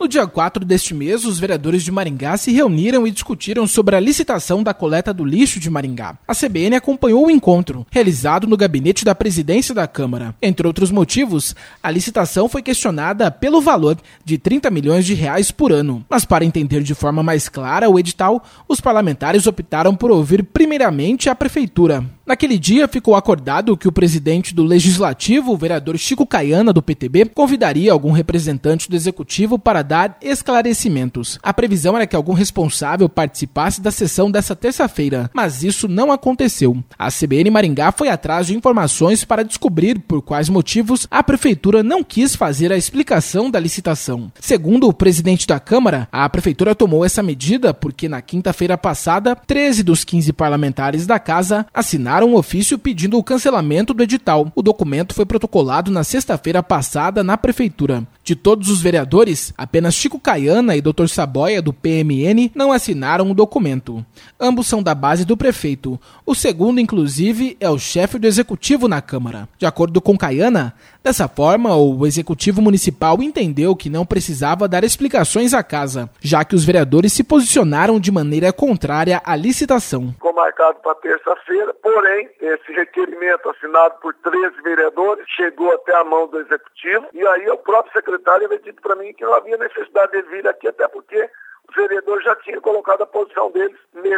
No dia 4 deste mês, os vereadores de Maringá se reuniram e discutiram sobre a licitação da coleta do lixo de Maringá. A CBN acompanhou o encontro, realizado no gabinete da presidência da Câmara. Entre outros motivos, a licitação foi questionada pelo valor de 30 milhões de reais por ano. Mas para entender de forma mais clara o edital, os parlamentares optaram por ouvir primeiramente a prefeitura. Naquele dia, ficou acordado que o presidente do Legislativo, o vereador Chico Caiana, do PTB, convidaria algum representante do Executivo para dar esclarecimentos. A previsão era que algum responsável participasse da sessão dessa terça-feira, mas isso não aconteceu. A CBN Maringá foi atrás de informações para descobrir por quais motivos a prefeitura não quis fazer a explicação da licitação. Segundo o presidente da Câmara, a prefeitura tomou essa medida porque na quinta-feira passada, 13 dos 15 parlamentares da casa assinaram um ofício pedindo o cancelamento do edital. O documento foi protocolado na sexta-feira passada na prefeitura. De todos os vereadores, apenas Chico Caiana e Dr. Saboia, do PMN, não assinaram o documento. Ambos são da base do prefeito. O segundo, inclusive, é o chefe do executivo na Câmara. De acordo com Caiana, dessa forma, o executivo municipal entendeu que não precisava dar explicações à casa, já que os vereadores se posicionaram de maneira contrária à licitação. Ficou marcado para terça-feira, porém, esse requerimento assinado por 13 vereadores chegou até a mão do executivo, e aí o próprio secretário havia dito para mim que não havia necessidade de vir aqui, até porque os vereadores já tinham colocado a posição deles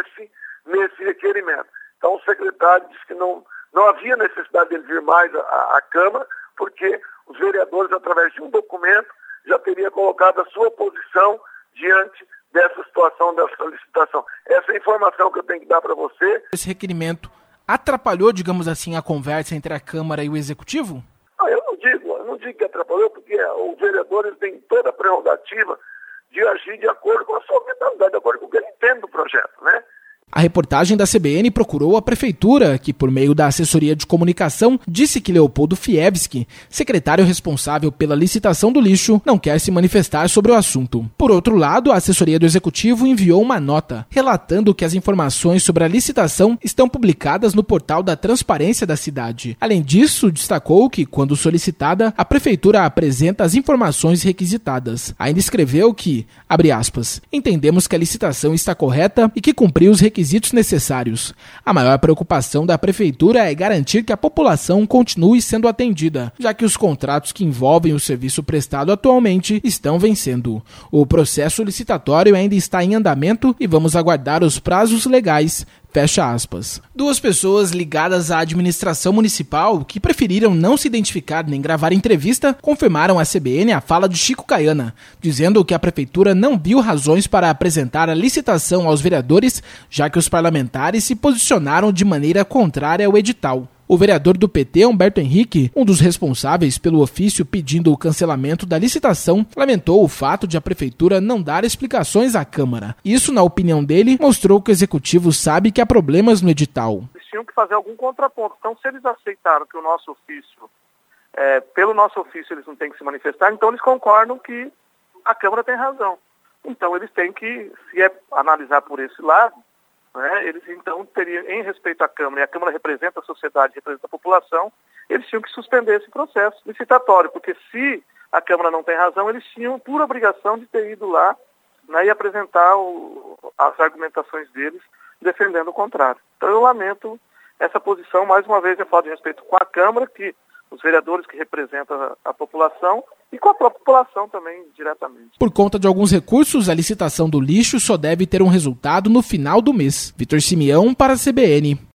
nesse requerimento. Então o secretário disse que não havia necessidade de ele vir mais à Câmara, porque os vereadores, através de um documento, já teriam colocado a sua posição diante dessa situação, dessa licitação. Essa é a informação que eu tenho que dar para você. Esse requerimento atrapalhou, digamos assim, a conversa entre a Câmara e o Executivo? Eu não digo que atrapalhou, porque os vereadores têm toda a prerrogativa de agir de acordo com a sua mentalidade, de acordo com o que ele entende do projeto, né? A reportagem da CBN procurou a prefeitura, que por meio da assessoria de comunicação disse que Leopoldo Fievski, secretário responsável pela licitação do lixo, não quer se manifestar sobre o assunto. Por outro lado, a assessoria do executivo enviou uma nota, relatando que as informações sobre a licitação estão publicadas no portal da transparência da cidade. Além disso, destacou que, quando solicitada, a prefeitura apresenta as informações requisitadas. Ainda escreveu que, abre aspas, entendemos que a licitação está correta e que cumpriu os requisitos necessários. A maior preocupação da prefeitura é garantir que a população continue sendo atendida, já que os contratos que envolvem o serviço prestado atualmente estão vencendo. O processo licitatório ainda está em andamento e vamos aguardar os prazos legais. Fecha aspas. Duas pessoas ligadas à administração municipal, que preferiram não se identificar nem gravar entrevista, confirmaram à CBN a fala de Chico Caiana, dizendo que a prefeitura não viu razões para apresentar a licitação aos vereadores, já que os parlamentares se posicionaram de maneira contrária ao edital. O vereador do PT, Humberto Henrique, um dos responsáveis pelo ofício pedindo o cancelamento da licitação, lamentou o fato de a prefeitura não dar explicações à Câmara. Isso, na opinião dele, mostrou que o executivo sabe que há problemas no edital. Eles tinham que fazer algum contraponto. Então, se eles aceitaram que o nosso ofício, pelo nosso ofício eles não têm que se manifestar, então eles concordam que a Câmara tem razão. Então, eles têm que, se analisar por esse lado, eles então teriam, em respeito à Câmara, e a Câmara representa a sociedade, representa a população, eles tinham que suspender esse processo licitatório, porque se a Câmara não tem razão, eles tinham por obrigação de ter ido lá e apresentar as argumentações deles defendendo o contrário. Então eu lamento essa posição, mais uma vez eu falo de respeito com a Câmara, que os vereadores que representam a população e com a própria população também diretamente. Por conta de alguns recursos, a licitação do lixo só deve ter um resultado no final do mês. Vitor Simeão para a CBN.